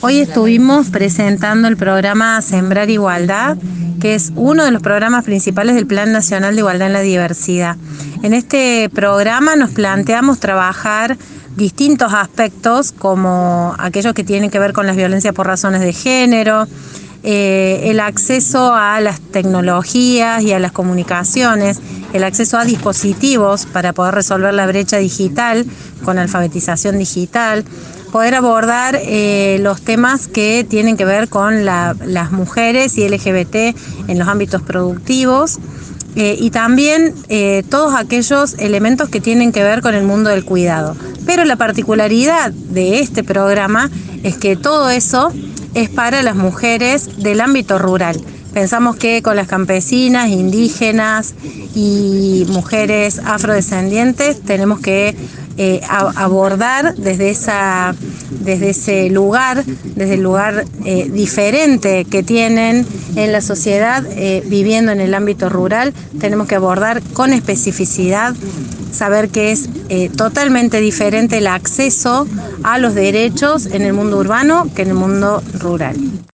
Hoy estuvimos presentando el programa Sembrar Igualdad, que es uno de los programas principales del Plan Nacional de Igualdad en la Diversidad. En este programa nos planteamos trabajar distintos aspectos, como aquellos que tienen que ver con las violencias por razones de género, el acceso a las tecnologías y a las comunicaciones, el acceso a dispositivos para poder resolver la brecha digital con alfabetización digital, poder abordar los temas que tienen que ver con las mujeres y LGBT en los ámbitos productivos, y también todos aquellos elementos que tienen que ver con el mundo del cuidado. Pero la particularidad de este programa es que todo eso es para las mujeres del ámbito rural. Pensamos que con las campesinas, indígenas y mujeres afrodescendientes tenemos que abordar desde ese lugar, desde el lugar diferente que tienen en la sociedad viviendo en el ámbito rural. Tenemos que abordar con especificidad, saber que es totalmente diferente el acceso a los derechos en el mundo urbano que en el mundo rural.